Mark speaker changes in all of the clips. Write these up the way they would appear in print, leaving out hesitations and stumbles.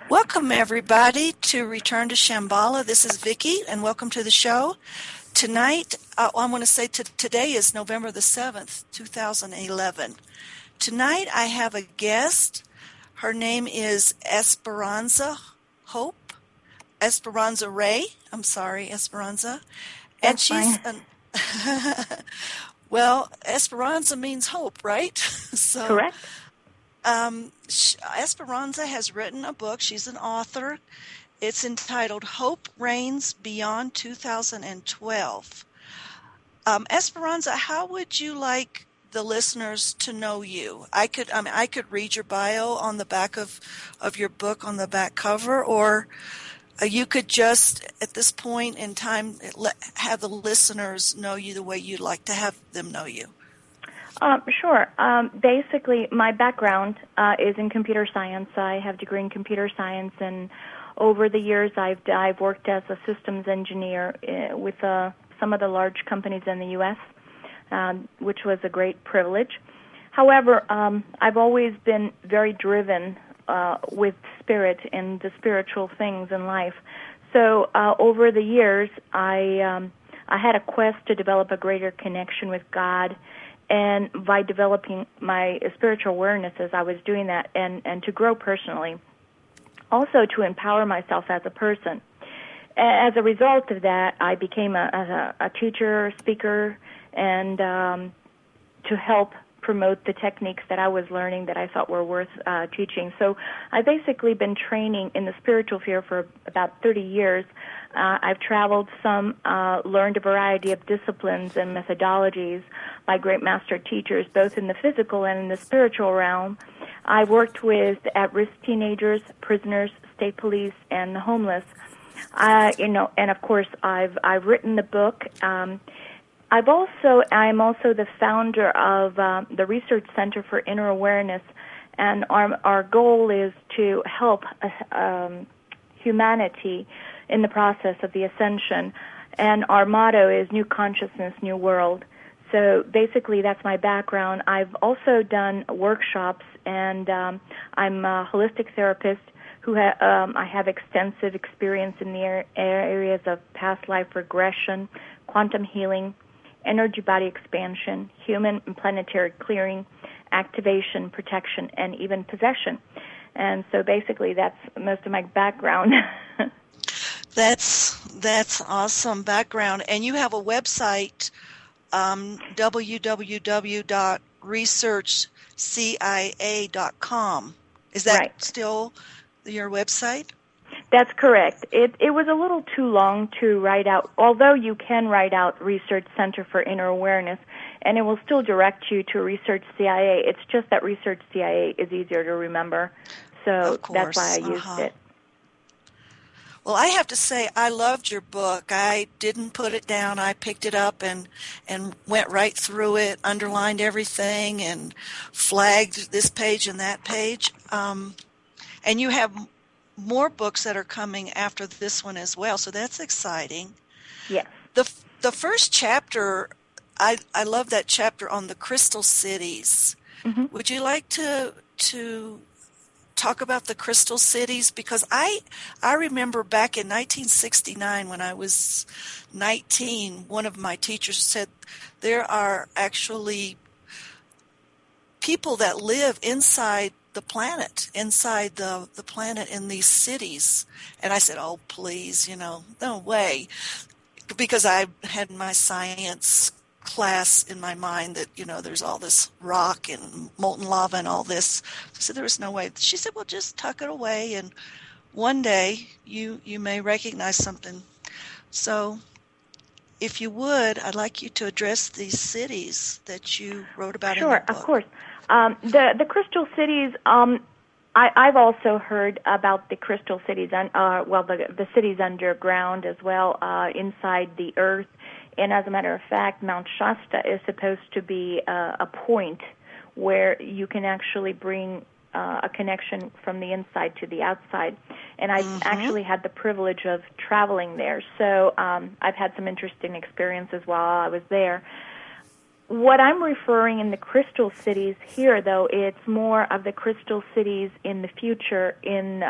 Speaker 1: Welcome, everybody, to Return to Shambhala. This is Vicki, and welcome to the show. Tonight, I want to say today is November the 7th, 2011. Tonight, I have a guest. Her name is Esperanza Hope. Esperanza Ray. I'm sorry, Esperanza. And
Speaker 2: That's
Speaker 1: she's
Speaker 2: fine.
Speaker 1: well, Esperanza means hope, right? So
Speaker 2: Correct?
Speaker 1: Esperanza has written a book. She's an author. It's entitled Hope Reigns Beyond 2012. Esperanza, how would you like the listeners to know you? I could read your bio on the back of your book on the back cover, or you could just, at this point in time, have the listeners know you the way you'd like to have them know you.
Speaker 2: Sure. Basically, my background is in computer science. I have a degree in computer science, and over the years, I've worked as a systems engineer with some of the large companies in the U.S., which was a great privilege. However, I've always been very driven with spirit and the spiritual things in life. So over the years, I had a quest to develop a greater connection with God. And by developing my spiritual awareness as I was doing that, and to grow personally, also to empower myself as a person. As a result of that, I became a teacher, speaker, and to help promote the techniques that I was learning that I thought were worth teaching. So I've basically been training in the spiritual field for about 30 years. I've traveled some, learned a variety of disciplines and methodologies by great master teachers, both in the physical and in the spiritual realm. I worked with at-risk teenagers, prisoners, state police, and the homeless. And of course, I've written the book. I'm also the founder of the Research Center for Inner Awareness, and our goal is to help humanity in the process of the ascension. And our motto is New Consciousness, New World. So basically, that's my background. I've also done workshops, and I'm a holistic therapist who I have extensive experience in the areas of past life regression, quantum healing, energy body expansion, human and planetary clearing, activation, protection, and even possession. And so basically that's most of my background.
Speaker 1: That's awesome background. And you have a website, www.researchcia.com. Is that
Speaker 2: Right.
Speaker 1: still your website?
Speaker 2: That's correct. It was a little too long to write out, although you can write out Research Center for Inner Awareness, and it will still direct you to Research CIA. It's just that Research CIA is easier to remember, so that's why I used it.
Speaker 1: Well, I have to say, I loved your book. I didn't put it down. I picked it up and went right through it, underlined everything, and flagged this page and that page. And you have more books that are coming after this one as well, so that's exciting.
Speaker 2: Yes.
Speaker 1: The first chapter, I love that chapter on the crystal cities.
Speaker 2: Mm-hmm.
Speaker 1: Would you like to talk about the crystal cities? Because I remember back in 1969 when I was 19, one of my teachers said there are actually people that live inside the planet, inside the planet in these cities. And I said, oh, please, no way. Because I had my science class in my mind that, there's all this rock and molten lava and all this. I said, there was no way. She said, well, just tuck it away, and one day you may recognize something. So if you would, I'd like you to address these cities that you wrote about in your book.
Speaker 2: Sure, of course. The crystal cities, I've also heard about the crystal cities, the cities underground as well, inside the earth. And as a matter of fact, Mount Shasta is supposed to be a point where you can actually bring a connection from the inside to the outside. And I've actually had the privilege of traveling there. So I've had some interesting experiences while I was there. What I'm referring in the crystal cities here, though, it's more of the crystal cities in the future, in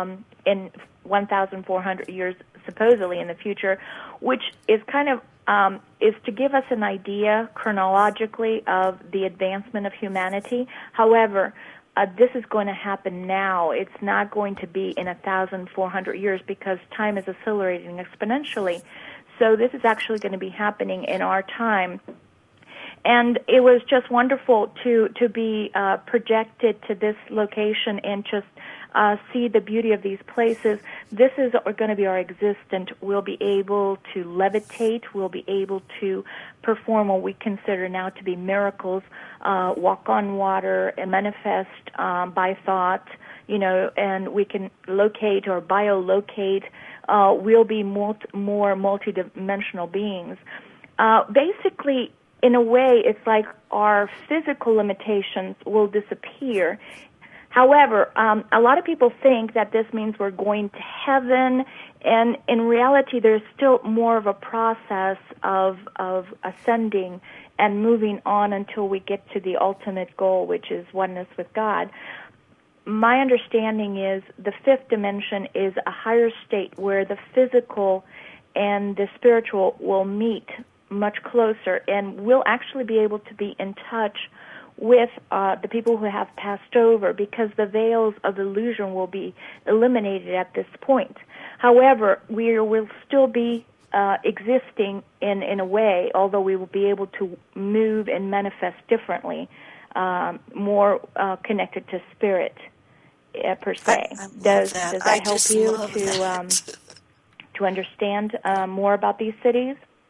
Speaker 2: 1,400 years, supposedly in the future, which is kind of is to give us an idea chronologically of the advancement of humanity. However, this is going to happen now. It's not going to be in 1,400 years because time is accelerating exponentially. So this is actually going to be happening in our time. And it was just wonderful to be projected to this location and just see the beauty of these places. This is going to be our existence. We'll be able to levitate. We'll be able to perform what we consider now to be miracles, walk on water and manifest by thought, and we can locate or biolocate. We'll be more multidimensional beings. Basically, in a way, it's like our physical limitations will disappear. However, a lot of people think that this means we're going to heaven, and in reality, there's still more of a process of ascending and moving on until we get to the ultimate goal, which is oneness with God. My understanding is the fifth dimension is a higher state where the physical and the spiritual will meet much closer, and we'll actually be able to be in touch with the people who have passed over, because the veils of illusion will be eliminated at this point. However, we will still be existing in a way, although we will be able to move and manifest differently, more connected to spirit per se. Does that help you to understand more about these cities?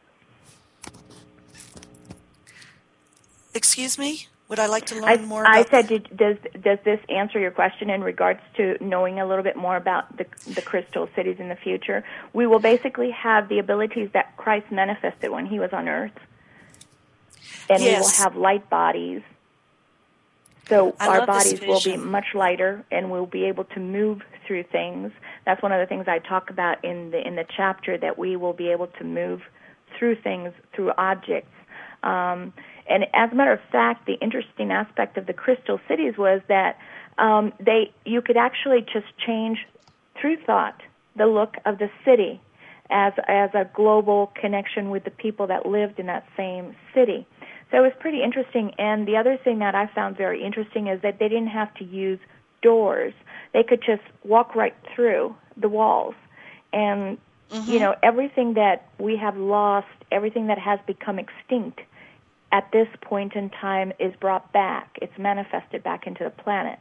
Speaker 1: Excuse me? Would I like to learn more about...
Speaker 2: I said, does this answer your question in regards to knowing a little bit more about the crystal cities in the future? We will basically have the abilities that Christ manifested when he was on earth. And yes, we will have light bodies. So our bodies will be much lighter, and we'll be able to move through things. That's one of the things I talk about in the chapter, that we will be able to move through things, through objects. And as a matter of fact, the interesting aspect of the crystal cities was that you could actually just change through thought the look of the city as a global connection with the people that lived in that same city. So it was pretty interesting. And the other thing that I found very interesting is that they didn't have to use doors. They could just walk right through the walls. And, everything that we have lost, everything that has become extinct, at this point in time is brought back. It's manifested back into the planet.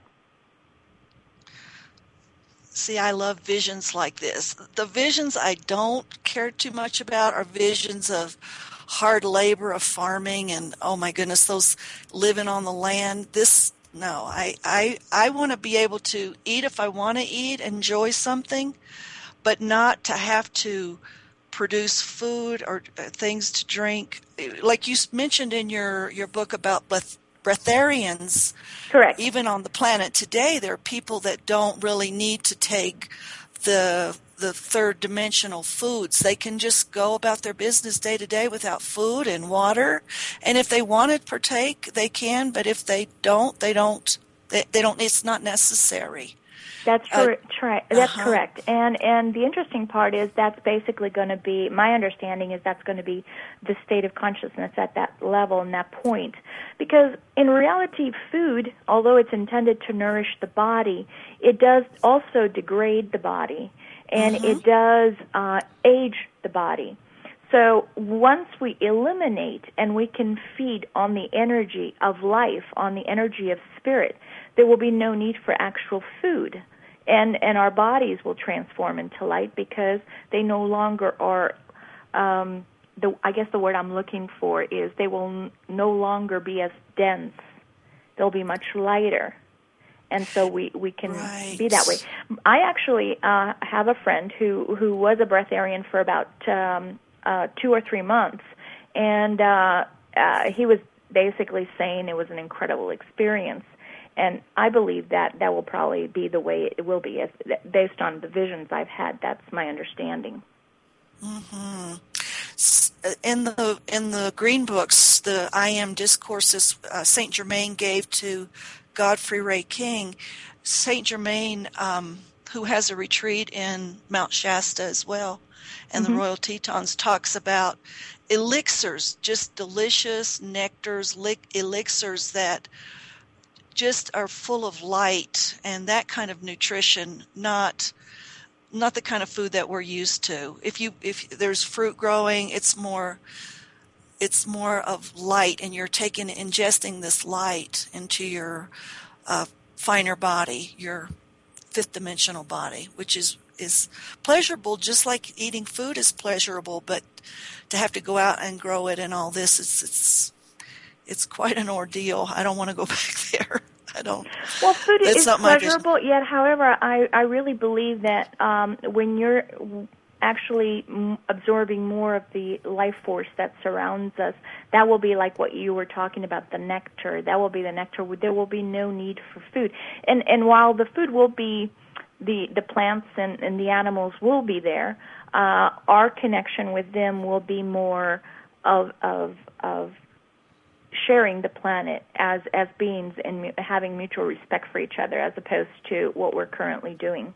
Speaker 1: See, I love visions like this. The visions I don't care too much about are visions of hard labor, of farming, and oh my goodness, those living on the land. I want to be able to eat if I want to eat, enjoy something, but not to have to produce food or things to drink. Like you mentioned in your book about breatharians.
Speaker 2: Correct.
Speaker 1: Even on the planet today, there are people that don't really need to take the third dimensional foods. They can just go about their business day to day without food and water. And if they want to partake, they can. But if they don't, they don't. It's not necessary.
Speaker 2: That's correct. That's correct. And the interesting part is that's basically going to be, my understanding is that's going to be the state of consciousness at that level and that point. Because in reality, food, although it's intended to nourish the body, it does also degrade the body, and it does age the body. So once we eliminate and we can feed on the energy of life, on the energy of spirit, there will be no need for actual food. And our bodies will transform into light because they no longer are, I guess the word I'm looking for is they will no longer be as dense. They'll be much lighter. And so we can be that way. I actually have a friend who was a breatharian for about 2 or 3 months, and he was basically saying it was an incredible experience. And I believe that will probably be the way it will be, based on the visions I've had. That's my understanding.
Speaker 1: in the green books, the I Am discourses Saint Germain gave to Godfrey Ray King. Saint Germain, who has a retreat in Mount Shasta as well, and the Royal Tetons, talks about elixirs, just delicious nectars, elixirs that just are full of light and that kind of nutrition, not the kind of food that we're used to. If there's fruit growing, it's more of light, and you're ingesting this light into your finer body, your fifth dimensional body, which is pleasurable, just like eating food is pleasurable. But to have to go out and grow it and all this, it's quite an ordeal. I don't want to go back there. I don't.
Speaker 2: Well, food is pleasurable, yet, however, I really believe that when you're actually absorbing more of the life force that surrounds us, that will be like what you were talking about, the nectar. That will be the nectar. There will be no need for food. And while the food will be, the plants and the animals will be there, our connection with them will be more of sharing the planet as beings and having mutual respect for each other, as opposed to what we're currently doing.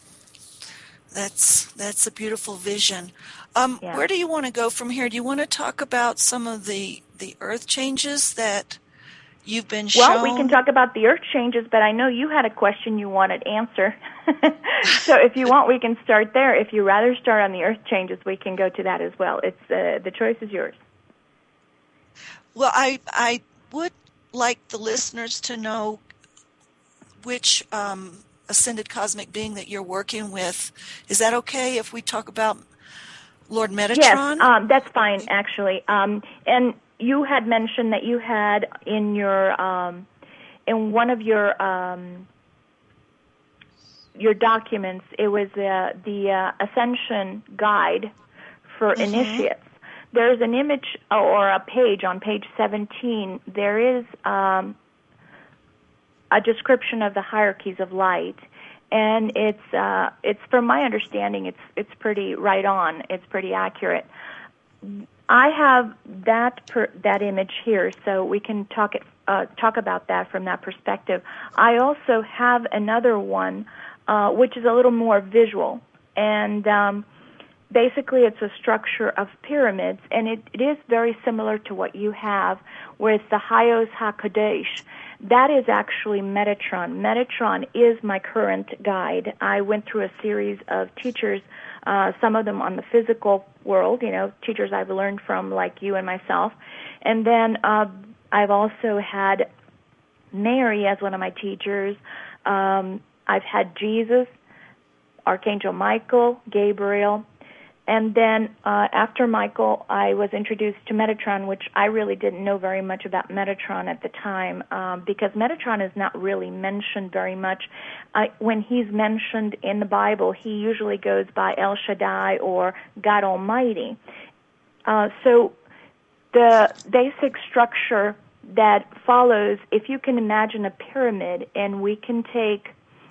Speaker 1: That's a beautiful vision. Where do you want to go from here? Do you want to talk about some of the earth changes that you've been shown?
Speaker 2: Well, we can talk about the earth changes, but I know you had a question you wanted answered. So if you want, we can start there. If you rather start on the earth changes, we can go to that as well. It's the choice is yours.
Speaker 1: Well, I would like the listeners to know which ascended cosmic being that you're working with. Is that okay if we talk about Lord Metatron?
Speaker 2: Yes, that's fine, actually. And you had mentioned that you had in your in one of your documents, it was the Ascension Guide for Initiates. There's an image or a page on page 17. There is a description of the hierarchies of light, and it's from my understanding, it's pretty right on. It's pretty accurate. I have that image here, so we can talk about that from that perspective. I also have another one, which is a little more visual, and basically, it's a structure of pyramids, and it is very similar to what you have with the Hayos HaKadosh. That is actually Metatron. Metatron is my current guide. I went through a series of teachers, some of them on the physical world, teachers I've learned from like you and myself. And then I've also had Mary as one of my teachers. I've had Jesus, Archangel Michael, Gabriel. And then after Michael, I was introduced to Metatron, which I really didn't know very much about Metatron at the time, because Metatron is not really mentioned very much. When he's mentioned in the Bible, he usually goes by El Shaddai or God Almighty. So the basic structure that follows, if you can imagine a pyramid, and we can take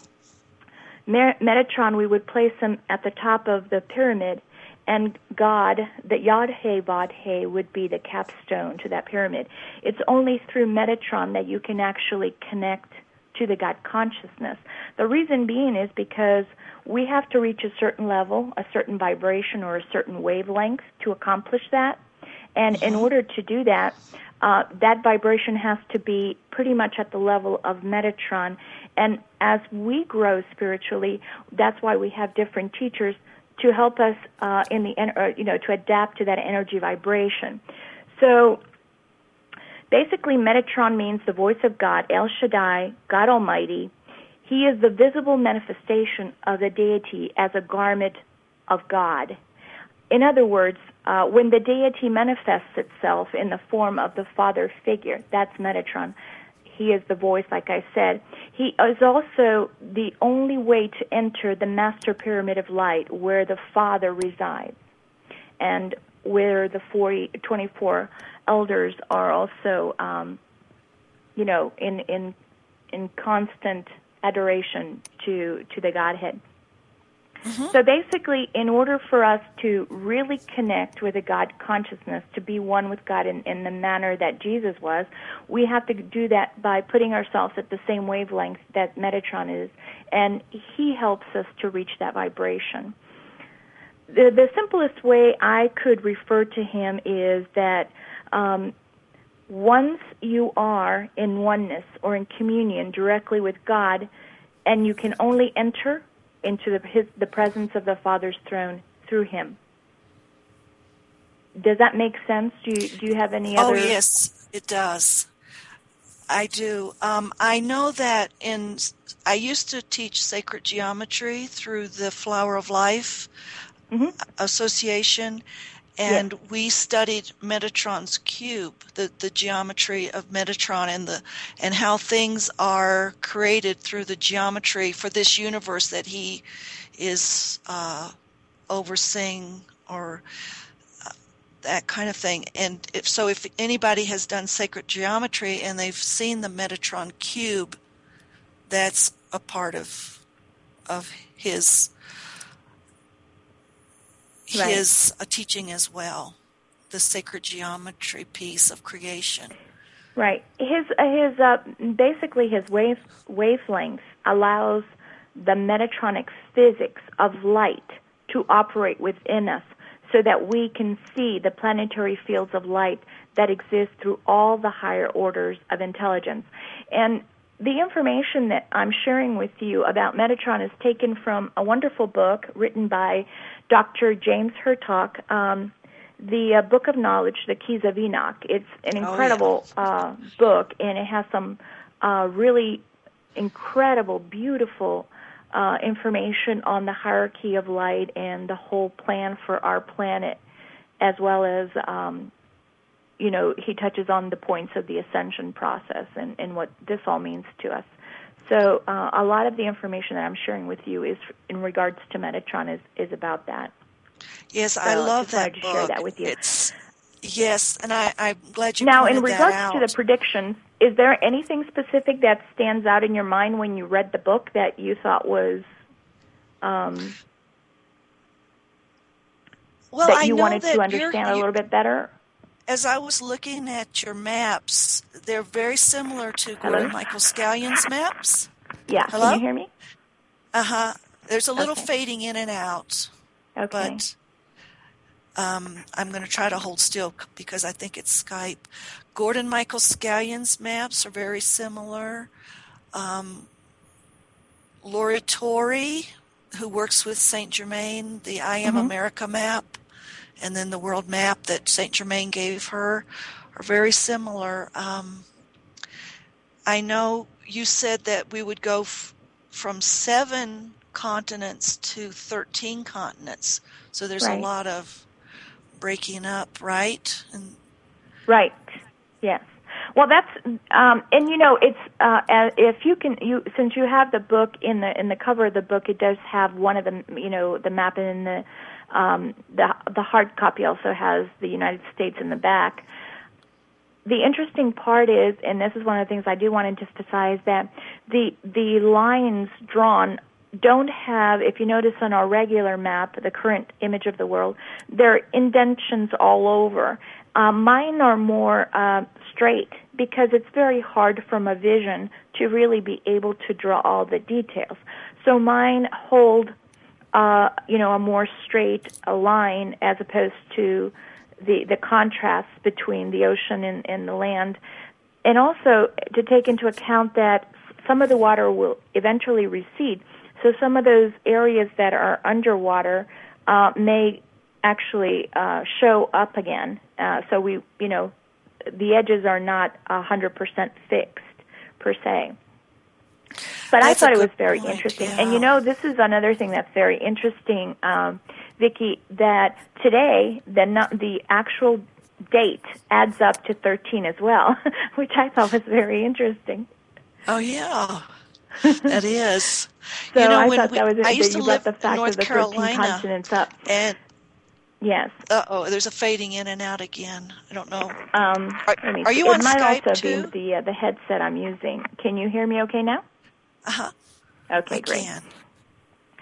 Speaker 2: Metatron, we would place him at the top of the pyramid, and God, the Yod-Heh, Vod-Heh, would be the capstone to that pyramid. It's only through Metatron that you can actually connect to the God consciousness. The reason being is because we have to reach a certain level, a certain vibration, or a certain wavelength to accomplish that. And in order to do that, that vibration has to be pretty much at the level of Metatron. And as we grow spiritually, that's why we have different teachers to help us to adapt to that energy vibration. So basically, Metatron means the voice of God, El Shaddai, God Almighty. He is the visible manifestation of the deity as a garment of God. In other words, when the deity manifests itself in the form of the Father figure, that's Metatron. He is the voice, like I said. He is also the only way to enter the master pyramid of light, where the Father resides, and where the 24 elders are also, in constant adoration to the Godhead. So basically, in order for us to really connect with a God consciousness, to be one with God in the manner that Jesus was, we have to do that by putting ourselves at the same wavelength that Metatron is, and he helps us to reach that vibration. The simplest way I could refer to him is that once you are in oneness or in communion directly with God, and you can only enter into the presence of the Father's throne through him. Does that make sense? Do you have any other?
Speaker 1: Oh, yes, it does. I do. I know that I used to teach sacred geometry through the Flower of Life Association, and we studied Metatron's cube, the geometry of Metatron, and how things are created through the geometry for this universe that he is overseeing, or that kind of thing. And if anybody has done sacred geometry and they've seen the Metatron cube, that's a part of his teaching as well, the sacred geometry piece of creation.
Speaker 2: Right. His basically his wavelength allows the Metatronic physics of light to operate within us, so that we can see the planetary fields of light that exist through all the higher orders of intelligence. And the information that I'm sharing with you about Metatron is taken from a wonderful book written by Dr. James Hertog, the Book of Knowledge, The Keys of Enoch. It's an incredible book, and it has some really incredible, beautiful information on the hierarchy of light and the whole plan for our planet, as well as, he touches on the points of the ascension process and what this all means to us. So a lot of the information that I'm sharing with you is in regards to Metatron is about that.
Speaker 1: Yes,
Speaker 2: so
Speaker 1: I love that
Speaker 2: book.
Speaker 1: book.
Speaker 2: Share that with you.
Speaker 1: Yes, and I'm glad you
Speaker 2: now,
Speaker 1: pointed
Speaker 2: in regards
Speaker 1: that out.
Speaker 2: to the predictions, is there anything specific that stands out in your mind when you read the book that you thought was that you wanted to understand a little bit better?
Speaker 1: As I was looking at your maps, they're very similar to Gordon Michael Scallion's maps.
Speaker 2: Yeah.
Speaker 1: Hello?
Speaker 2: Can you hear me?
Speaker 1: Uh-huh. There's a little fading in and out.
Speaker 2: Okay.
Speaker 1: But I'm going to try to hold still because I think it's Skype. Gordon Michael Scallion's maps are very similar. Lori Torrey, who works with Saint Germain, the I Am America map, and then the world map that Saint Germain gave her, are very similar. I know you said that we would go from 7 continents to 13 continents, so there's a lot of breaking up, right?
Speaker 2: Right. Yes. Well, that's and it's if you can, since you have the book in the cover of the book, it does have one of the the map, and the hard copy also has the United States in the back. The interesting part is, and this is one of the things I do want to emphasize, that the lines drawn don't have, if you notice on our regular map, the current image of the world, there are indentions all over. Mine are more straight because it's very hard from a vision to really be able to draw all the details. So mine hold, a more straight line as opposed to the contrast between the ocean and the land. And also to take into account that some of the water will eventually recede. So some of those areas that are underwater may actually show up again. So we, the edges are not 100% fixed per se. But I thought it was very interesting.
Speaker 1: Yeah.
Speaker 2: And this is another thing that's very interesting, Vicki, that today the actual date adds up to 13 as well, which I thought was very interesting.
Speaker 1: Oh, yeah. That is.
Speaker 2: So I thought that was
Speaker 1: I used to live
Speaker 2: the fact
Speaker 1: in North
Speaker 2: of the
Speaker 1: Carolina,
Speaker 2: 13 continents up.
Speaker 1: And
Speaker 2: yes.
Speaker 1: There's a fading in and out again. I don't know.
Speaker 2: Let me
Speaker 1: are
Speaker 2: see.
Speaker 1: you on
Speaker 2: It might
Speaker 1: Skype
Speaker 2: also
Speaker 1: too?
Speaker 2: be the headset I'm using. Can you hear me okay now?
Speaker 1: Uh-huh.
Speaker 2: Okay,
Speaker 1: I
Speaker 2: great.
Speaker 1: can.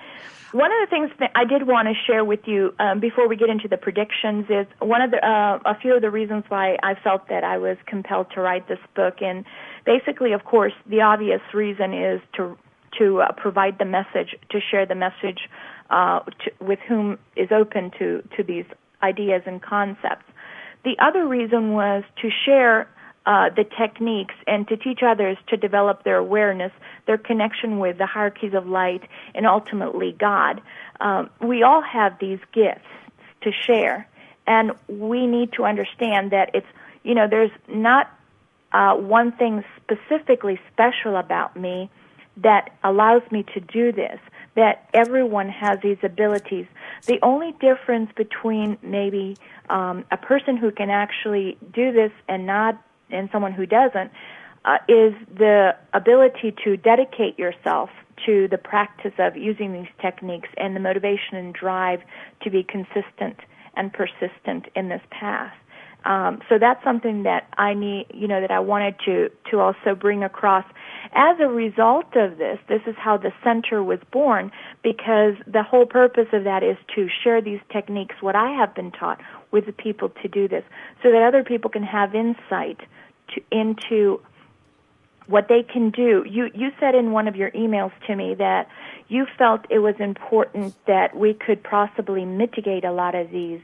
Speaker 2: One of the things that I did want to share with you before we get into the predictions is one of the a few of the reasons why I felt that I was compelled to write this book. And basically, of course, the obvious reason is to provide the message, to share the message with whom is open to these ideas and concepts. The other reason was to share the techniques and to teach others to develop their awareness, their connection with the hierarchies of light, and ultimately God. We all have these gifts to share, and we need to understand that it's, there's not one thing specifically special about me that allows me to do this, that everyone has these abilities. The only difference between maybe a person who can actually do this and someone who doesn't is the ability to dedicate yourself to the practice of using these techniques and the motivation and drive to be consistent and persistent in this path. So that's something that I need, that I wanted to also bring across. As a result of this is how the center was born, because the whole purpose of that is to share these techniques, what I have been taught, with the people to do this, so that other people can have insight into what they can do. You said in one of your emails to me that you felt it was important that we could possibly mitigate a lot of these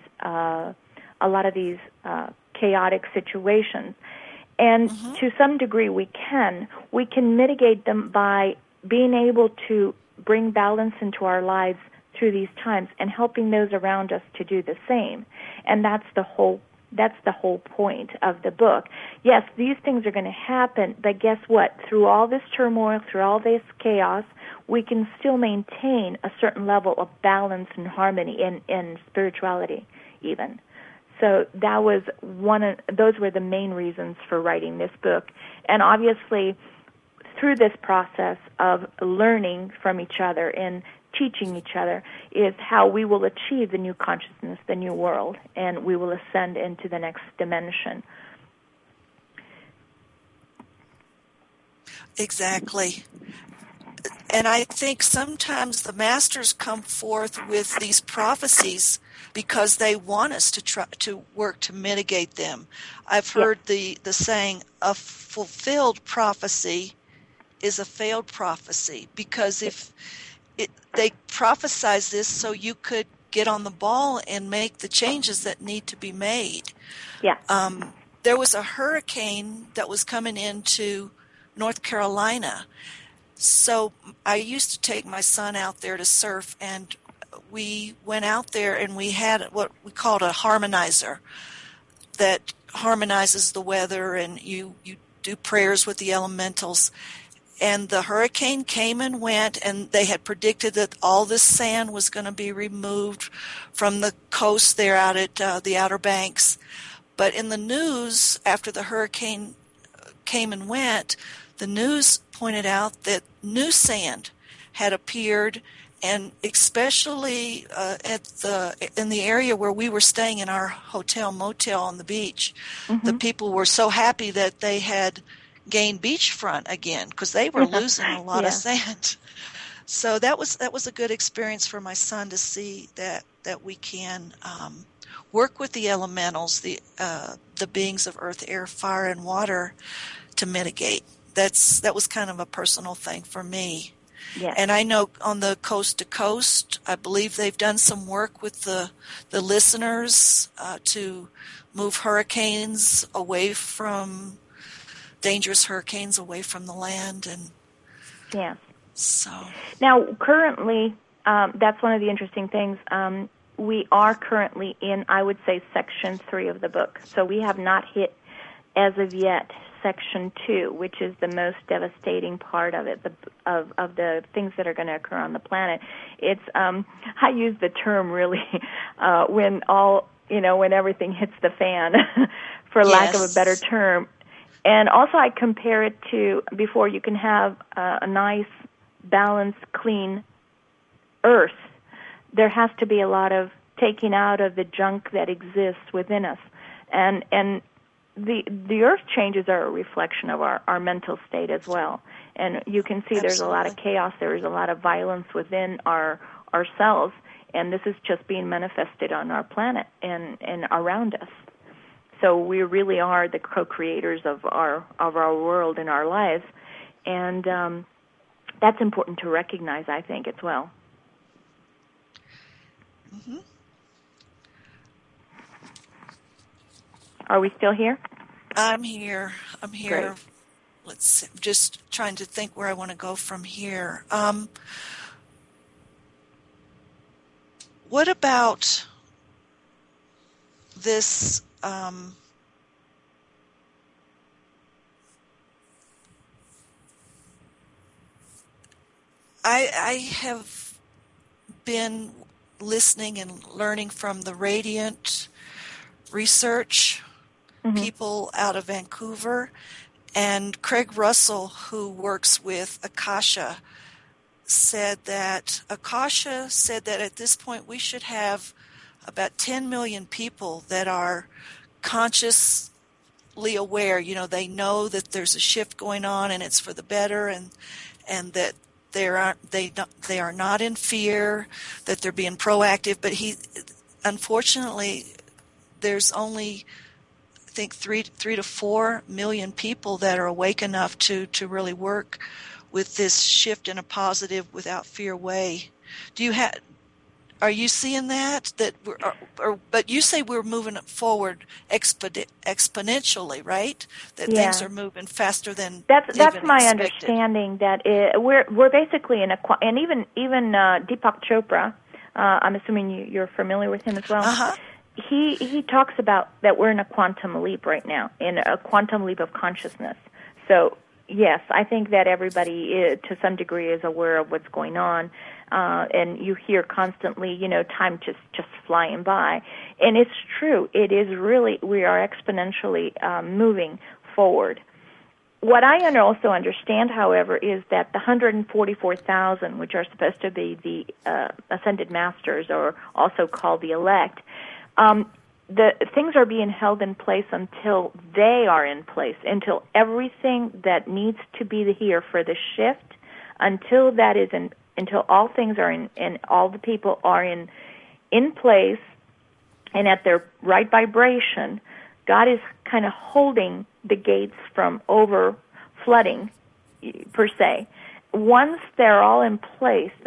Speaker 2: chaotic situations. And to some degree we can mitigate them by being able to bring balance into our lives through these times and helping those around us to do the same. And that's the whole point of the book. Yes, these things are going to happen, but guess what? Through all this turmoil, through all this chaos, we can still maintain a certain level of balance and harmony in spirituality even. So that was those were the main reasons for writing this book. And obviously, through this process of learning from each other and teaching each other is how we will achieve the new consciousness, the new world, and we will ascend into the next dimension.
Speaker 1: Exactly. And I think sometimes the masters come forth with these prophecies because they want us to try to work to mitigate them. I've heard the saying, a fulfilled prophecy is a failed prophecy, because they prophesize this so you could get on the ball and make the changes that need to be made.
Speaker 2: Yeah.
Speaker 1: There was a hurricane that was coming into North Carolina. So I used to take my son out there to surf, and we went out there and we had what we called a harmonizer that harmonizes the weather, and you do prayers with the elementals. And the hurricane came and went, and they had predicted that all this sand was going to be removed from the coast there out at the Outer Banks. But in the news, after the hurricane came and went, the news pointed out that new sand had appeared, and especially in the area where we were staying in our motel on the beach, the people were so happy that they had gained beachfront again, because they were losing a lot of sand. So that was a good experience for my son to see that we can work with the elementals, the beings of earth, air, fire, and water, to mitigate. That was kind of a personal thing for me.
Speaker 2: Yes.
Speaker 1: And I know on the Coast to Coast, I believe they've done some work with the listeners to move hurricanes away from dangerous hurricanes away from the land. And
Speaker 2: yeah.
Speaker 1: So
Speaker 2: now, currently, that's one of the interesting things. We are currently in, I would say, Section 3 of the book. So we have not hit, as of yet, Section 2, which is the most devastating part of it, of the things that are going to occur on the planet. It's I use the term really when everything hits the fan, for lack of a better term. And also I compare it to, before you can have a nice, balanced, clean earth, there has to be a lot of taking out of the junk that exists within us. And the earth changes are a reflection of our mental state as well. And you can see there's a lot of chaos, there's a lot of violence within our ourselves, and this is just being manifested on our planet and around us. So we really are the co-creators of our world and our lives, and that's important to recognize, I think, as well.
Speaker 1: Mm-hmm.
Speaker 2: Are we still here?
Speaker 1: I'm here.
Speaker 2: Great.
Speaker 1: Let's see. I'm just trying to think where I want to go from here. What about this? I have been listening and learning from the Radiant research people out of Vancouver, and Craig Russell, who works with Akasha, said that at this point we should have about 10 million people that are consciously aware. They know that there's a shift going on and it's for the better, and that they are not in fear, that they're being proactive. But unfortunately, there's only, I think, 3 to 4 million people that are awake enough to really work with this shift in a positive, without fear way. Are you seeing that but you say we're moving forward exponentially, right? That things are moving faster than
Speaker 2: that's my
Speaker 1: expected.
Speaker 2: Understanding. That we're basically in and even Deepak Chopra. I'm assuming you're familiar with him as well.
Speaker 1: Uh-huh.
Speaker 2: He talks about that we're in a quantum leap right now, in a quantum leap of consciousness. So yes, I think that everybody to some degree is aware of what's going on. And you hear constantly, time just flying by. And it's true. It is really, we are exponentially moving forward. What I also understand, however, is that the 144,000, which are supposed to be the ascended masters, or also called the elect, the things are being held in place until they are in place, until everything that needs to be here for the shift, until that is until all things are in, and all the people are in place and at their right vibration. God is kind of holding the gates from over flooding, per se. Once they're all in place, the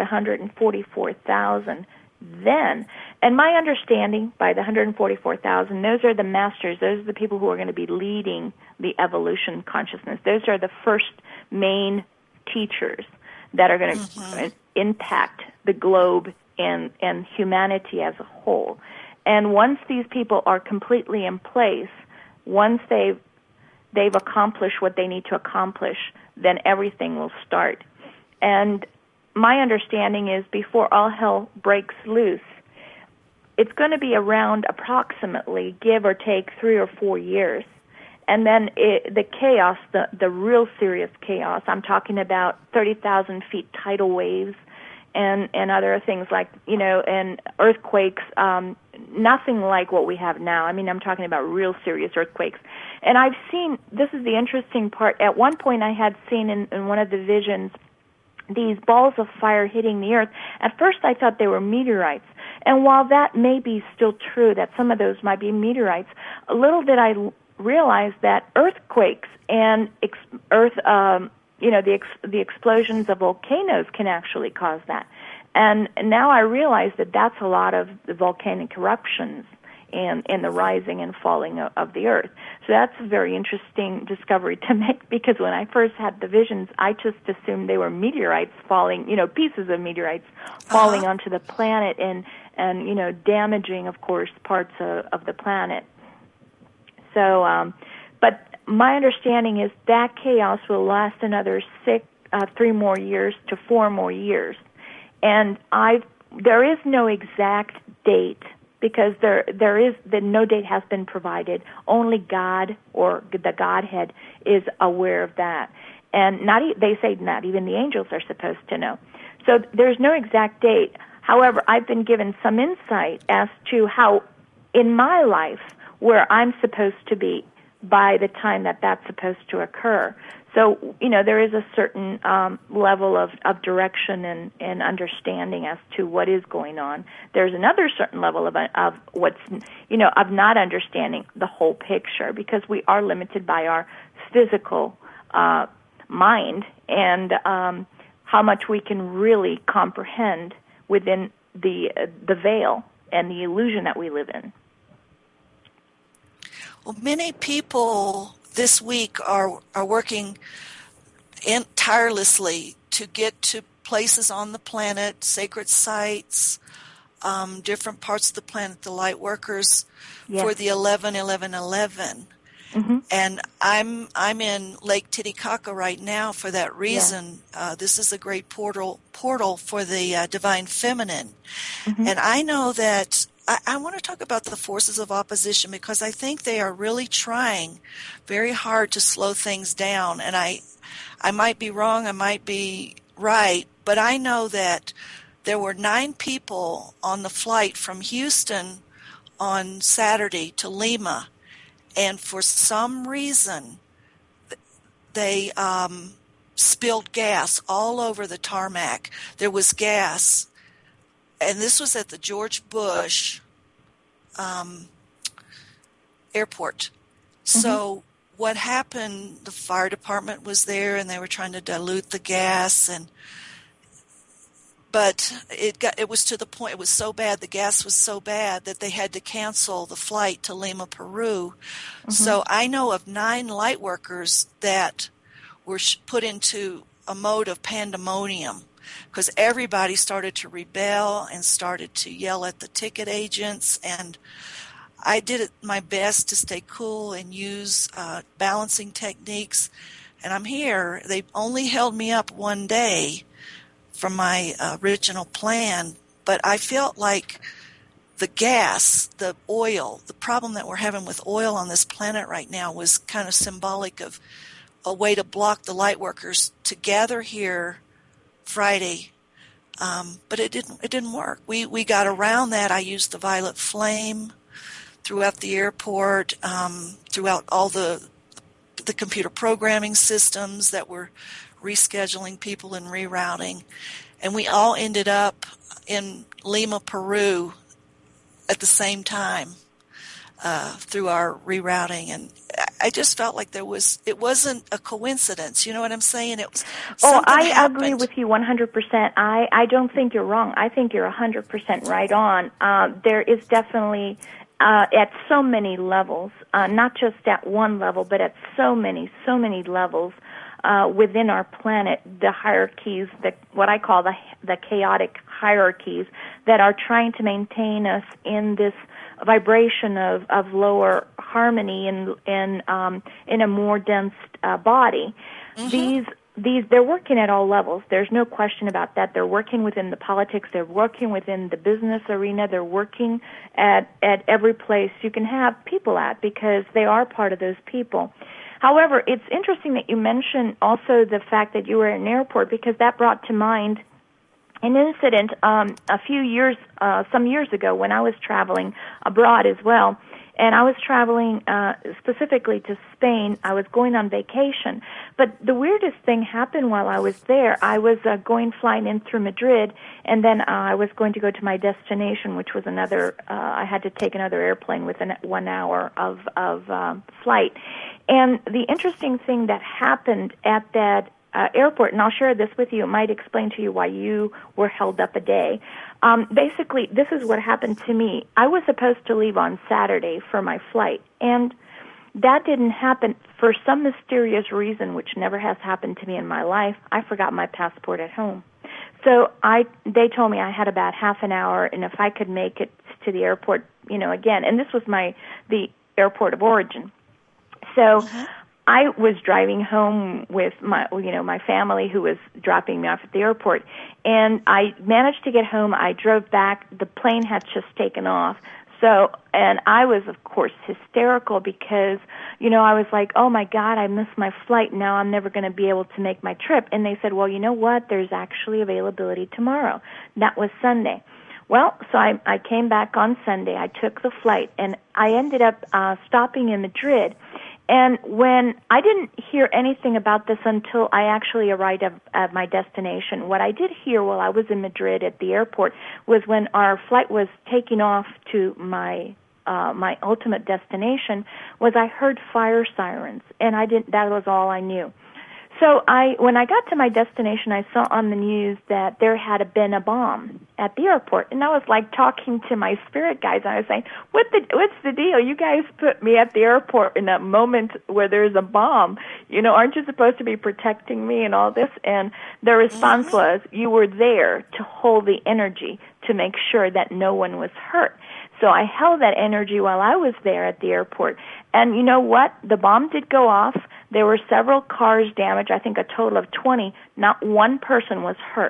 Speaker 2: 144,000, then, and my understanding by the 144,000, those are the masters, those are the people who are going to be leading the evolution consciousness. Those are the first main teachers that are going to impact the globe and humanity as a whole. And once these people are completely in place, once they've accomplished what they need to accomplish, then everything will start. And my understanding is before all hell breaks loose, it's going to be around approximately, give or take, 3 or 4 years. And then the chaos, the real serious chaos, I'm talking about 30,000 feet tidal waves and other things like, and earthquakes, nothing like what we have now. I mean, I'm talking about real serious earthquakes. And I've seen, this is the interesting part, at one point I had seen in one of the visions these balls of fire hitting the earth. At first I thought they were meteorites. And while that may be still true, that some of those might be meteorites, little did I realize that earthquakes and the explosions of volcanoes can actually cause that. And now I realize that that's a lot of the volcanic eruptions and the rising and falling of the earth. So that's a very interesting discovery to make, because when I first had the visions, I just assumed they were meteorites falling, pieces of meteorites falling onto the planet and damaging, of course, parts of the planet. So, but my understanding is that chaos will last another 3 more years to 4 more years. And there is no exact date, because no date has been provided. Only God or the Godhead is aware of that. And they say not even the angels are supposed to know. So there's no exact date. However, I've been given some insight as to how, in my life, where I'm supposed to be by the time that that's supposed to occur. So, there is a certain level of direction and understanding as to what is going on. There's another certain level of what's, of not understanding the whole picture, because we are limited by our physical mind and how much we can really comprehend within the veil and the illusion that we live in.
Speaker 1: Well, many people this week are working tirelessly to get to places on the planet, sacred sites, different parts of the planet, the light workers,
Speaker 2: yes.
Speaker 1: for the 11-11-11.
Speaker 2: Mm-hmm.
Speaker 1: And I'm in Lake Titicaca right now for that reason.
Speaker 2: Yeah.
Speaker 1: This is a great portal for the divine feminine.
Speaker 2: Mm-hmm.
Speaker 1: And I know that I want to talk about the forces of opposition, because I think they are really trying very hard to slow things down. And I might be wrong, I might be right, but I know that there were 9 people on the flight from Houston on Saturday to Lima, and for some reason they spilled gas all over the tarmac. There was gas. And this was at the George Bush airport.
Speaker 2: Mm-hmm.
Speaker 1: So what happened, the fire department was there and they were trying to dilute the gas, but it was to the point, it was so bad, the gas was so bad that they had to cancel the flight to Lima, Peru. Mm-hmm. So I know of 9 light workers that were put into a mode of pandemonium, because everybody started to rebel and started to yell at the ticket agents. And I did my best to stay cool and use balancing techniques. And I'm here. They only held me up one day from my original plan. But I felt like the gas, the oil, the problem that we're having with oil on this planet right now was kind of symbolic of a way to block the light workers to gather here Friday, but it didn't work. We got around that. I used the violet flame throughout the airport, throughout all the computer programming systems that were rescheduling people and rerouting, and we all ended up in Lima, Peru, at the same time through our rerouting. And I just felt like it wasn't a coincidence. You know what I'm saying? It was something happened.
Speaker 2: Agree with you 100%. I don't think you're wrong. I think you're 100% right on. There is definitely, at so many levels, not just at one level, but at so many levels within our planet, the hierarchies, what I call the chaotic hierarchies that are trying to maintain us in this vibration of lower harmony and in a more dense body. Mm-hmm. These they're working at all levels. There's no question about that. They're working within the politics. They're working within the business arena. They're working at every place you can have people at, because they are part of those people. However, it's interesting that you mentioned also the fact that you were at an airport, because that brought to mind an incident some years ago when I was traveling abroad as well. And I was traveling specifically to Spain. I was going on vacation. But the weirdest thing happened while I was there. I was flying in through Madrid, and then I was going to go to my destination, which was I had to take another airplane within 1 hour of flight. And the interesting thing that happened at that airport, and I'll share this with you, it might explain to you why you were held up a day. Basically, this is what happened to me. I was supposed to leave on Saturday for my flight, and that didn't happen for some mysterious reason, which never has happened to me in my life. I forgot my passport at home. So they told me I had about half an hour, and if I could make it to the airport, again, and this was the airport of origin. So I was driving home with my family, who was dropping me off at the airport, and I managed to get home. I drove back. The plane had just taken off. So, and I was, of course, hysterical because, I was like, oh my God, I missed my flight. Now I'm never going to be able to make my trip. And they said, well, you know what? There's actually availability tomorrow. That was Sunday. Well, so I came back on Sunday. I took the flight, and I ended up stopping in Madrid. And when I didn't hear anything about this until I actually arrived at my destination. What I did hear while I was in Madrid at the airport was when our flight was taking off to my ultimate destination, was I heard fire sirens, and that was all I knew. So when I got to my destination, I saw on the news that there had been a bomb at the airport, and I was like talking to my spirit guides. And I was saying, what's the deal? You guys put me at the airport in a moment where there's a bomb. Aren't you supposed to be protecting me and all this? And their response was, you were there to hold the energy to make sure that no one was hurt. So I held that energy while I was there at the airport. And you know what? The bomb did go off. There were several cars damaged, I think a total of 20. Not one person was hurt.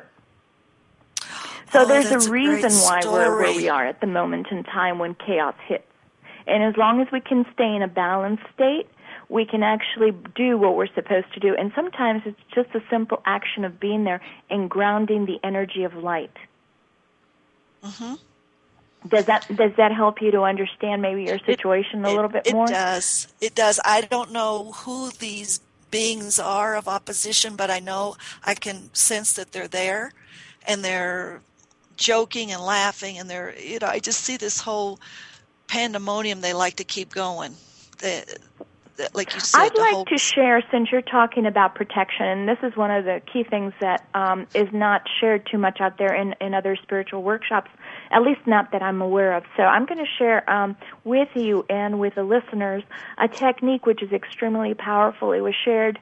Speaker 2: So there's a reason why we're where we are at the moment in time when chaos hits. And as long as we can stay in a balanced state, we can actually do what we're supposed to do. And sometimes it's just a simple action of being there and grounding the energy of light.
Speaker 1: Mm-hmm.
Speaker 2: Does that help you to understand maybe your situation a little bit more?
Speaker 1: It does. It does. I don't know who these beings are of opposition, but I know I can sense that they're there, and they're joking and laughing, and I just see this whole pandemonium. They like to keep going. Like you said,
Speaker 2: I'd like to share, since you're talking about protection, and this is one of the key things that is not shared too much out there in other spiritual workshops, at least not that I'm aware of. So I'm going to share with you and with the listeners a technique which is extremely powerful. It was shared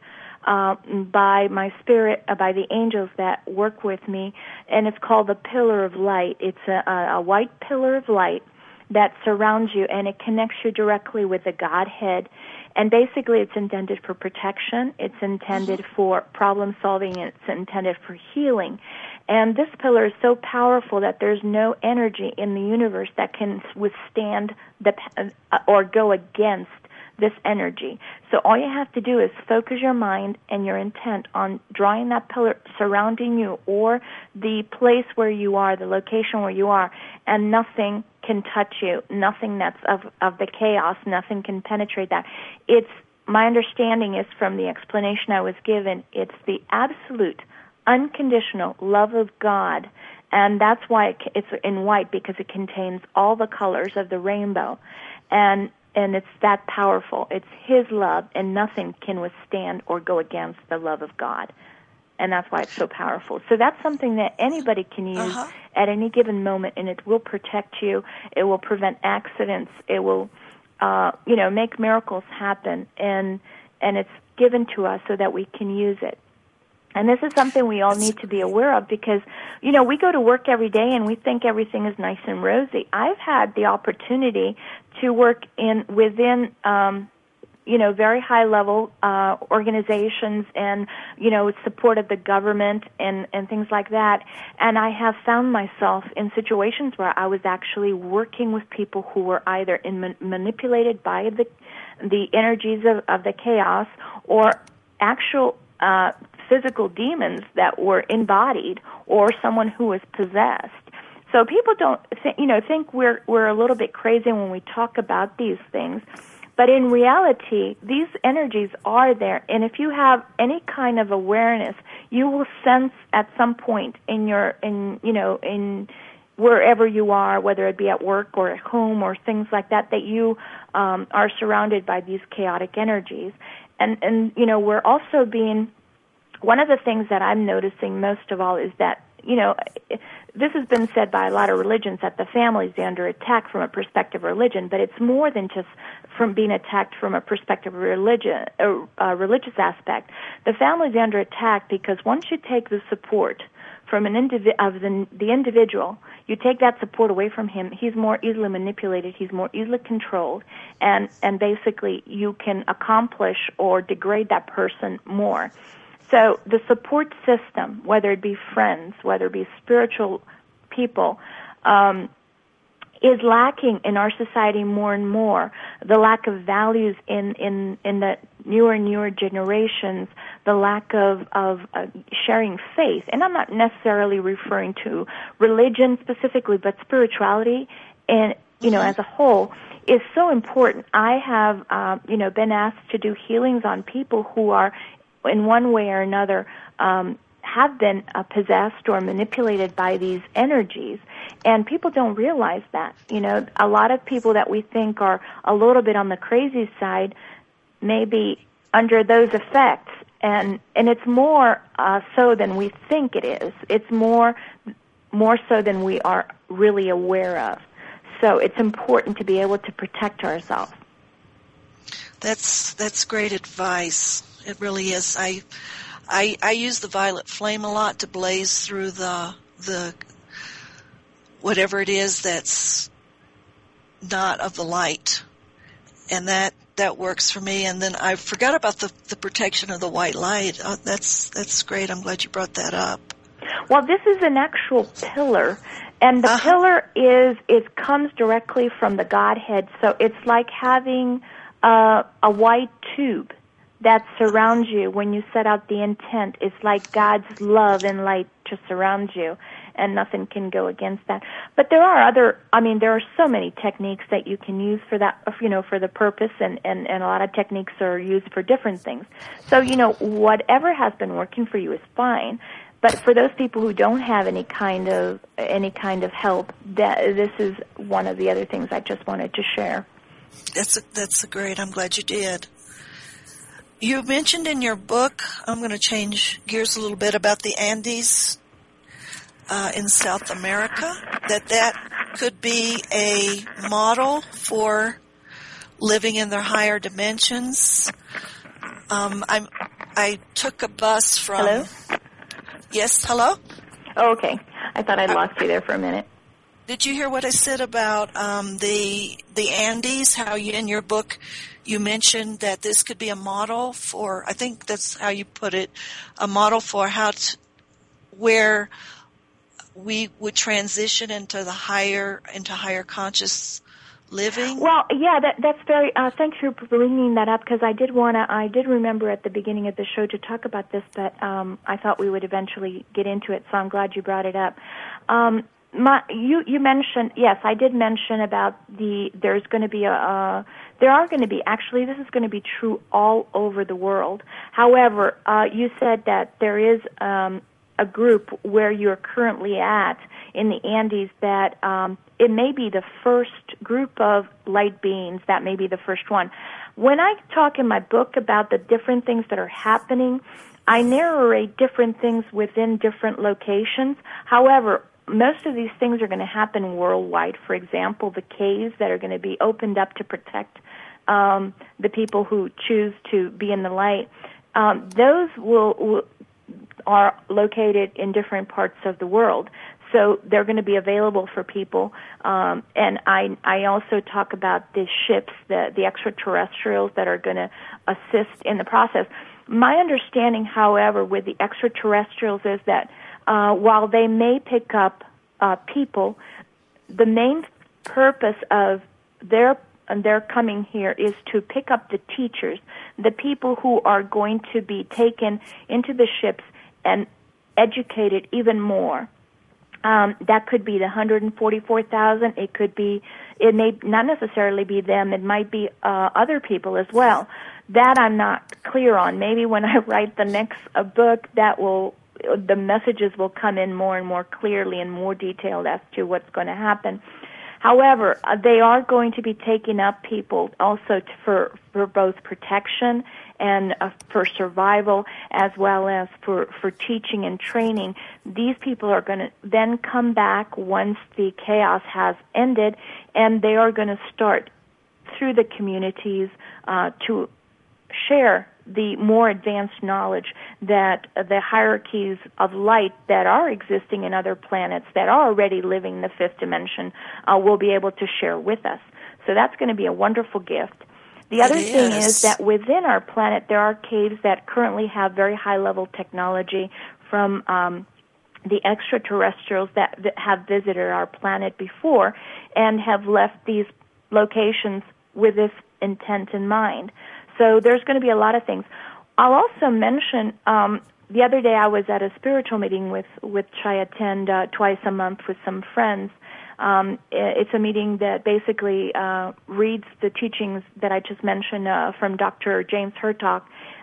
Speaker 2: by my spirit, by the angels that work with me, and it's called the Pillar of Light. It's a white pillar of light that surrounds you, and it connects you directly with the Godhead. And basically, it's intended for protection, it's intended for problem solving, and it's intended for healing. And this pillar is so powerful that there's no energy in the universe that can withstand or go against this energy. So all you have to do is focus your mind and your intent on drawing that pillar surrounding you, or the place where you are, the location where you are, and nothing can touch you, nothing that's of the chaos, nothing can penetrate that. My understanding is, from the explanation I was given, it's the absolute, unconditional love of God, and that's why it's in white, because it contains all the colors of the rainbow, and it's that powerful. It's His love, and nothing can withstand or go against the love of God. And that's why it's so powerful. So that's something that anybody can use at any given moment, and it will protect you. It will prevent accidents. It will, make miracles happen. And it's given to us so that we can use it. And this is something we all need to be aware of, because, we go to work every day and we think everything is nice and rosy. I've had the opportunity to work within very high-level organizations and, support of the government and things like that. And I have found myself in situations where I was actually working with people who were either manipulated by the energies of the chaos, or actual physical demons that were embodied, or someone who was possessed. So people don't think we're a little bit crazy when we talk about these things. But in reality, these energies are there, and if you have any kind of awareness, you will sense at some point in wherever you are, whether it be at work or at home or things like that, that you are surrounded by these chaotic energies. And we're also being, one of the things that I'm noticing most of all is that, this has been said by a lot of religions, that the family is under attack from a perspective of religion, but it's more than just from being attacked from a perspective of religion, religious aspect. The family is under attack because once you take the support from the individual, you take that support away from him, he's more easily manipulated, he's more easily controlled, and basically you can accomplish or degrade that person more. So the support system, whether it be friends, whether it be spiritual people, is lacking in our society more and more. The lack of values in the newer and newer generations, the lack of sharing faith. And I'm not necessarily referring to religion specifically, but spirituality. And as a whole, is so important. I have, been asked to do healings on people who are, in one way or another, have been possessed or manipulated by these energies, and people don't realize that. A lot of people that we think are a little bit on the crazy side may be under those effects, and it's more so than we think it is. It's more so than we are really aware of. So it's important to be able to protect ourselves.
Speaker 1: That's great advice. It really is. I use the violet flame a lot to blaze through the whatever it is that's not of the light, and that works for me. And then I forgot about the protection of the white light. That's great. I'm glad you brought that up.
Speaker 2: Well, this is an actual pillar, and the pillar it comes directly from the Godhead. So it's like having a white tube that surrounds you when you set out the intent. It's like God's love and light to surround you, and nothing can go against that. But there are there are so many techniques that you can use for that, for the purpose, and a lot of techniques are used for different things. So, whatever has been working for you is fine. But for those people who don't have any kind of help, this is one of the other things I just wanted to share.
Speaker 1: That's great. I'm glad you did. You mentioned in your book, I'm going to change gears a little bit, about the Andes in South America, that could be a model for living in their higher dimensions. I took a bus from...
Speaker 2: Hello?
Speaker 1: Yes, hello?
Speaker 2: Oh, okay. I thought I'd lost you there for a minute.
Speaker 1: Did you hear what I said about the Andes, how in your book you mentioned that this could be a model for, I think that's how you put it, a model for where we would transition into higher conscious living?
Speaker 2: Well, yeah, that's very. Thank you for bringing that up, because I did remember at the beginning of the show to talk about this, but I thought we would eventually get into it. So I'm glad you brought it up. You mentioned, yes, I did mention about there are going to be, actually, this is going to be true all over the world. However, you said that there is a group where you're currently at in the Andes that it may be the first group of light beings, that may be the first one. When I talk in my book about the different things that are happening, I narrate different things within different locations. However, most of these things are going to happen worldwide. For example, the caves that are going to be opened up to protect the people who choose to be in the light, those are located in different parts of the world. So they're going to be available for people. And I also talk about the ships, the extraterrestrials that are going to assist in the process. My understanding, however, with the extraterrestrials is that while they may pick up people, the main purpose of their coming here is to pick up the teachers, the people who are going to be taken into the ships and educated even more. That could be the 144,000. It may not necessarily be them. It might be other people as well. That I'm not clear on. Maybe when I write the next book, the messages will come in more and more clearly and more detailed as to what's going to happen. However, they are going to be taking up people also for both protection and for survival, as well as for teaching and training. These people are going to then come back once the chaos has ended, and they are going to start through the communities to share the more advanced knowledge that the hierarchies of light that are existing in other planets that are already living the fifth dimension will be able to share with us. So that's going to be a wonderful gift. The other thing is that within our planet there are caves that currently have very high-level technology from the extraterrestrials that have visited our planet before and have left these locations with this intent in mind. So there's going to be a lot of things. I'll also mention, the other day I was at a spiritual meeting which I attend twice a month with some friends It's a meeting that basically reads the teachings that I just mentioned from Dr. James Hertog.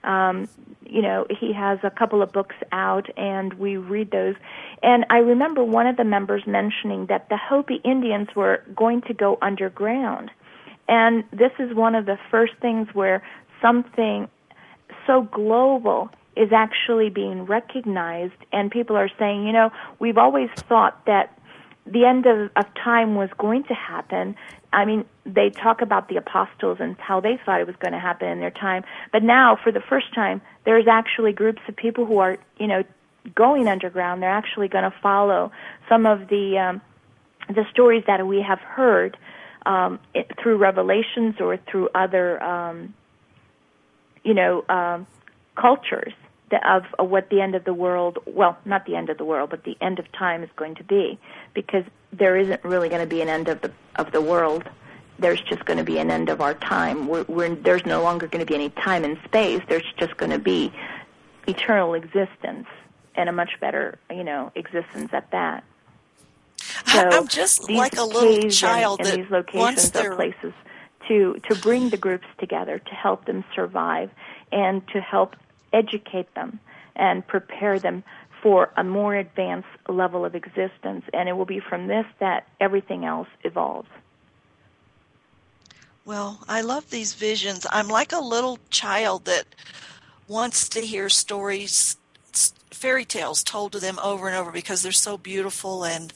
Speaker 2: He has a couple of books out, and we read those. And I remember one of the members mentioning that the Hopi Indians were going to go underground. And this is one of the first things where something so global is actually being recognized, and people are saying, we've always thought that the end of time was going to happen. I mean, they talk about the apostles and how they thought it was going to happen in their time, but now, for the first time, there's actually groups of people who are, going underground. They're actually going to follow some of the stories that we have heard through Revelations or through other, cultures of what the end of the world, well, not the end of the world, but the end of time is going to be, because there isn't really going to be an end of the world. There's just going to be an end of our time. There's no longer going to be any time and space. There's just going to be eternal existence, and a much better, existence at that. So
Speaker 1: I'm just like a little child
Speaker 2: and
Speaker 1: that
Speaker 2: these locations are places to bring the groups together, to help them survive, and to help educate them and prepare them for a more advanced level of existence. And it will be from this that everything else evolves.
Speaker 1: Well, I love these visions. I'm like a little child that wants to hear stories, fairy tales told to them over and over because they're so beautiful. And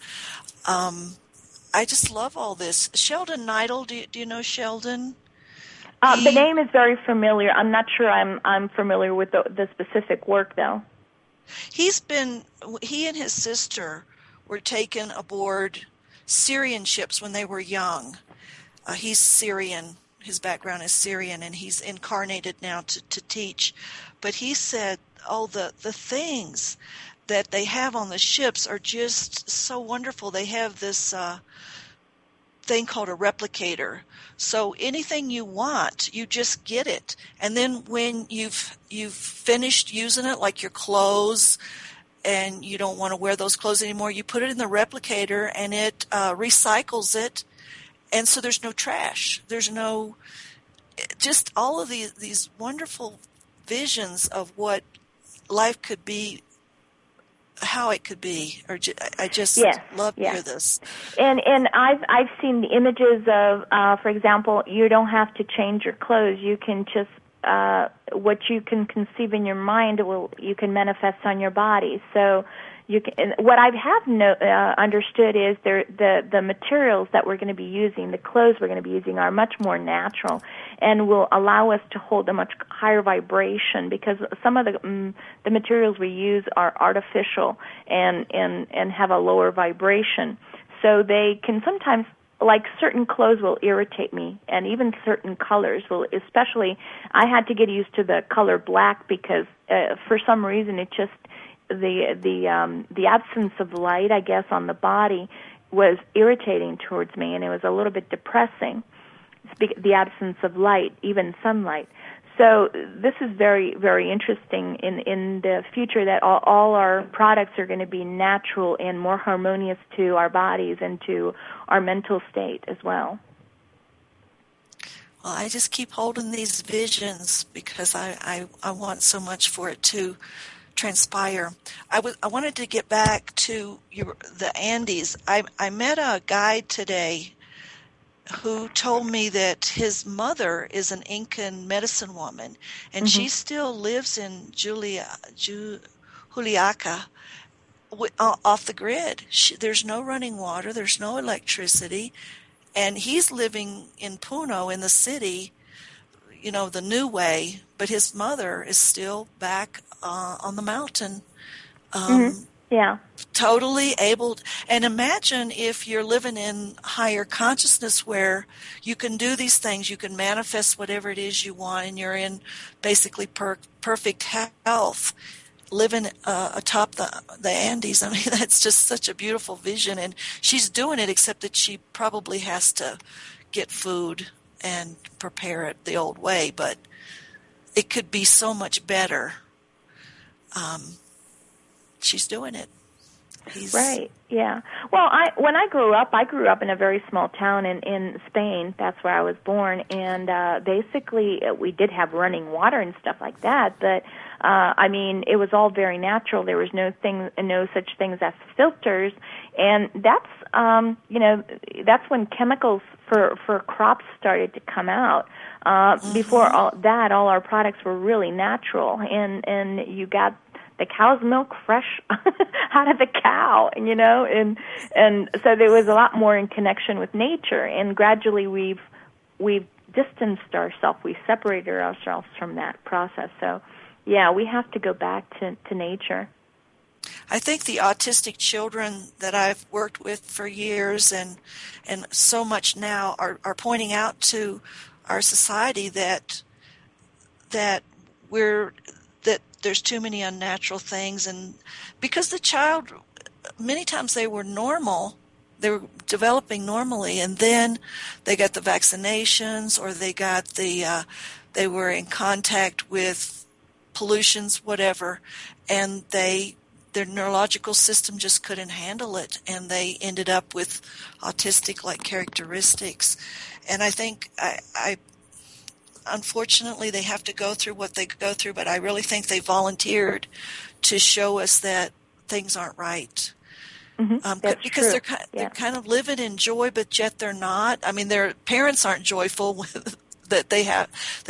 Speaker 1: I just love all this. Sheldon Neidl, do you know Sheldon?
Speaker 2: The name is very familiar. I'm not sure I'm familiar with the specific work, though.
Speaker 1: He and his sister were taken aboard Syrian ships when they were young. He's Syrian. His background is Syrian, and he's incarnated now to teach. But he said, the things that they have on the ships are just so wonderful. They have this thing called a replicator. So anything you want, you just get it. And then when you've finished using it, like your clothes, and you don't want to wear those clothes anymore, you put it in the replicator, and it recycles it. And so there's no trash. There's no, just all of these wonderful visions of what life could be, how it could be. I just love to hear this.
Speaker 2: And I've seen the images of, for example, you don't have to change your clothes. You can just what you can conceive in your mind you can manifest on your body. So you can. What I have understood is the materials that we're going to be using, the clothes we're going to be using, are much more natural and will allow us to hold a much higher vibration, because some of the materials we use are artificial and have a lower vibration. So they can sometimes, like certain clothes will irritate me, and even certain colors will. Especially, I had to get used to the color black because for some reason it just the absence of light, I guess, on the body was irritating towards me, and it was a little bit depressing. The absence of light, even sunlight. So this is very, very interesting in the future, that all our products are going to be natural and more harmonious to our bodies and to our mental state as well.
Speaker 1: Well, I just keep holding these visions because I want so much for it to transpire. I wanted to get back to the Andes. I met a guide today who told me that his mother is an Incan medicine woman, and she still lives in Juliaca off the grid. There's no running water, there's no electricity, and he's living in Puno in the city, the new way, but his mother is still back on the mountain.
Speaker 2: Yeah.
Speaker 1: Totally able. And imagine if you're living in higher consciousness where you can do these things, you can manifest whatever it is you want, and you're in basically perfect health, living atop the Andes. I mean, that's just such a beautiful vision. And she's doing it, except that she probably has to get food and prepare it the old way, but it could be so much better. She's doing it.
Speaker 2: Right. Yeah. Well, when I grew up in a very small town in Spain. That's where I was born, and basically we did have running water and stuff like that. But I mean, it was all very natural. There was no such things as filters, and that's that's when chemicals for crops started to come out. Before all our products were really natural, and you got the cow's milk fresh out of the cow, and so there was a lot more in connection with nature, and gradually we've distanced ourselves, we separated ourselves from that process. So yeah, we have to go back to nature.
Speaker 1: I think the autistic children that I've worked with for years and so much now are pointing out to our society that there's too many unnatural things, and because the child, many times they were normal, they were developing normally, and then they got the vaccinations, or they were in contact with pollutions, whatever, and their neurological system just couldn't handle it, and they ended up with autistic-like characteristics. And I think unfortunately, they have to go through what they go through, but I really think they volunteered to show us that things aren't right. Because
Speaker 2: true.
Speaker 1: they're kind of living in joy, but yet they're not. I mean, their parents aren't joyful that they have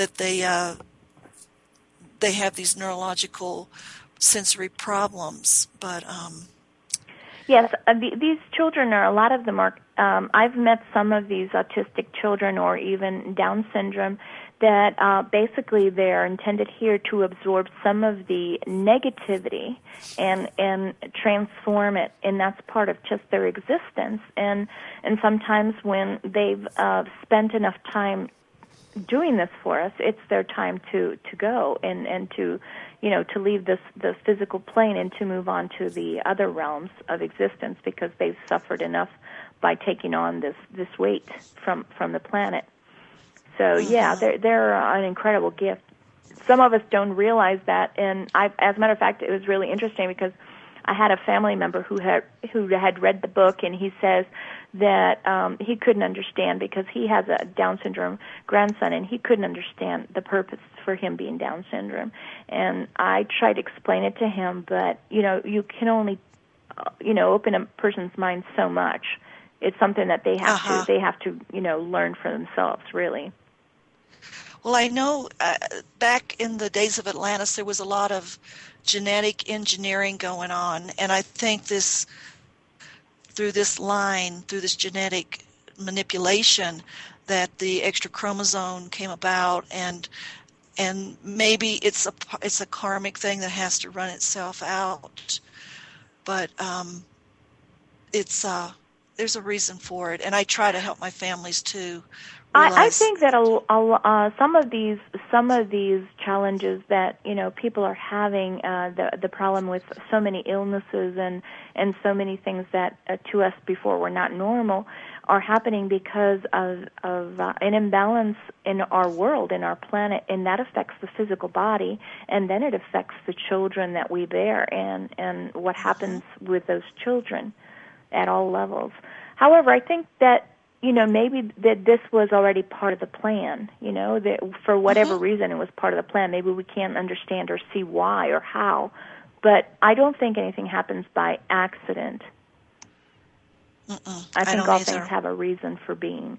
Speaker 1: these neurological sensory problems. But
Speaker 2: yes, these children a lot of them are. I've met some of these autistic children, or even Down syndrome, that basically they're intended here to absorb some of the negativity and transform it, and that's part of just their existence. And sometimes when they've spent enough time doing this for us, it's their time to go and to to leave the physical plane and to move on to the other realms of existence, because they've suffered enough by taking on this weight from the planet. So yeah, they're an incredible gift. Some of us don't realize that, and as a matter of fact, it was really interesting because I had a family member who had read the book, and he says that he couldn't understand, because he has a Down syndrome grandson, and he couldn't understand the purpose for him being Down syndrome. And I tried to explain it to him, but you can only open a person's mind so much. It's something that they have to learn for themselves, really.
Speaker 1: Well, I know back in the days of Atlantis, there was a lot of genetic engineering going on, and I think through this genetic manipulation, that the extra chromosome came about, and maybe it's a karmic thing that has to run itself out, but there's a reason for it, and I try to help my families too.
Speaker 2: I think that some of these challenges that people are having, the problem with so many illnesses and so many things that to us before were not normal, are happening because of an imbalance in our world, in our planet, and that affects the physical body, and then it affects the children that we bear, and what happens with those children at all levels. However, I think that maybe that this was already part of the plan, that for whatever reason it was part of the plan. Maybe we can't understand or see why or how, but I don't think anything happens by accident. I think all things have a reason for being.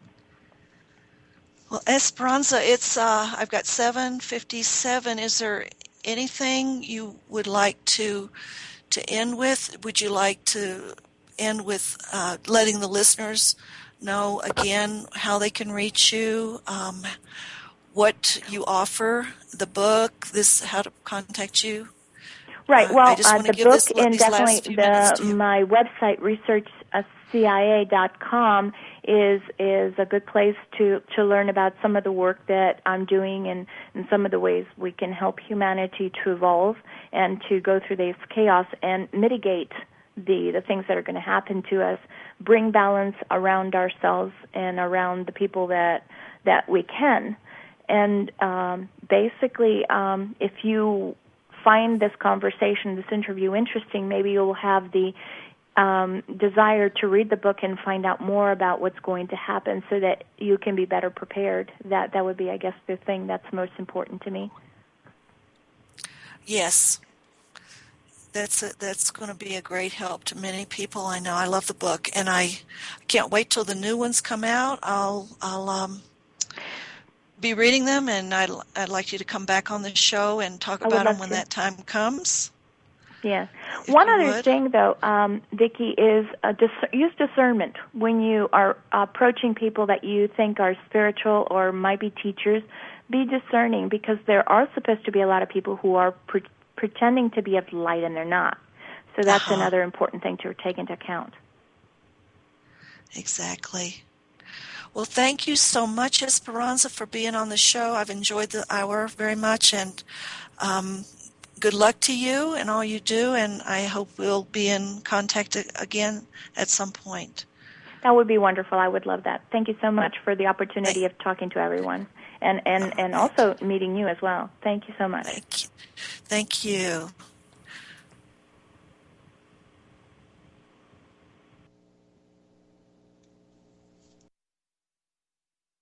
Speaker 1: Well, Esperanza, it's I've got 7:57. Is there anything you would like to end with? Would you like to end with letting the listeners know again how they can reach you, what you offer, the book, how to contact you?
Speaker 2: Right. Well, the book and definitely my website, researchcia.com, is a good place to learn about some of the work that I'm doing and some of the ways we can help humanity to evolve and to go through this chaos and mitigate the things that are going to happen to us, bring balance around ourselves and around the people that we can. And basically, if you find this conversation, this interview interesting, maybe you'll have the desire to read the book and find out more about what's going to happen so that you can be better prepared. That would be, I guess, the thing that's most important to me.
Speaker 1: Yes. That's going to be a great help to many people. I know. I love the book, and I can't wait till the new ones come out. I'll be reading them, and I'd like you to come back on the show and talk about them when that time comes.
Speaker 2: Yeah. One other thing, though, Vicki, is use discernment when you are approaching people that you think are spiritual or might be teachers. Be discerning, because there are supposed to be a lot of people who are pretending to be of light and they're not. So that's another important thing to take into account.
Speaker 1: Exactly. Well, thank you so much, Esperanza, for being on the show. I've enjoyed the hour very much, and good luck to you and all you do, and I hope we'll be in contact again at some point.
Speaker 2: That would be wonderful. I would love that. Thank you so much for the opportunity of talking to everyone and also meeting you as well. Thank you so much.
Speaker 1: Thank you.